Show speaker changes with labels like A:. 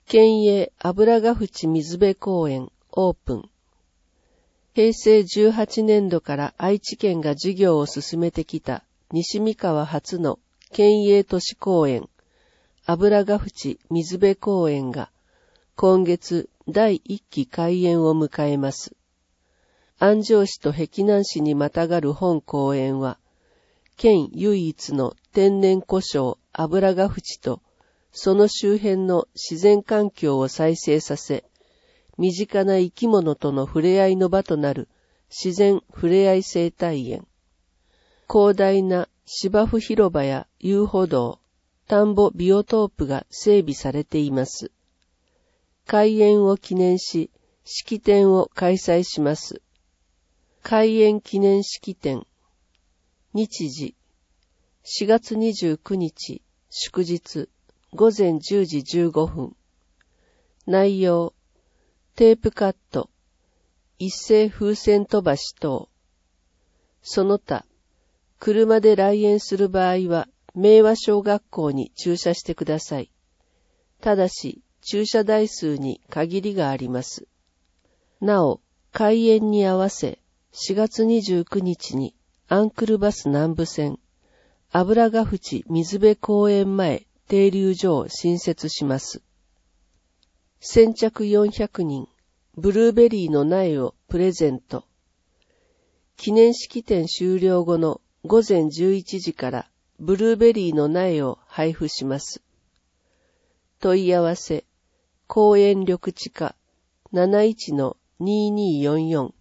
A: 県営油ヶ淵水辺公園オープン。平成18年度から愛知県が事業を進めてきた西三河初の県営都市公園油ヶ淵水辺公園が今月第1期開園を迎えます。安城市と碧南市にまたがる本公園は、県唯一の天然湖沼油ヶ淵とその周辺の自然環境を再生させ、身近な生き物との触れ合いの場となる自然触れ合い生態園。広大な芝生広場や遊歩道、田んぼビオトープが整備されています。開園を記念し、式典を開催します。開園記念式典。日時、4月29日、祝日、午前10時15分。内容、テープカット、一斉風船飛ばし等。その他、車で来園する場合は、明和小学校に駐車してください。ただし、駐車台数に限りがあります。なお、開園に合わせ、4月29日にアンクルバス南部線、油ヶ淵水辺公園前停留所を新設します。先着400人、ブルーベリーの苗をプレゼント。記念式典終了後の午前11時からブルーベリーの苗を配布します。問い合わせ、公園緑地課 71-2244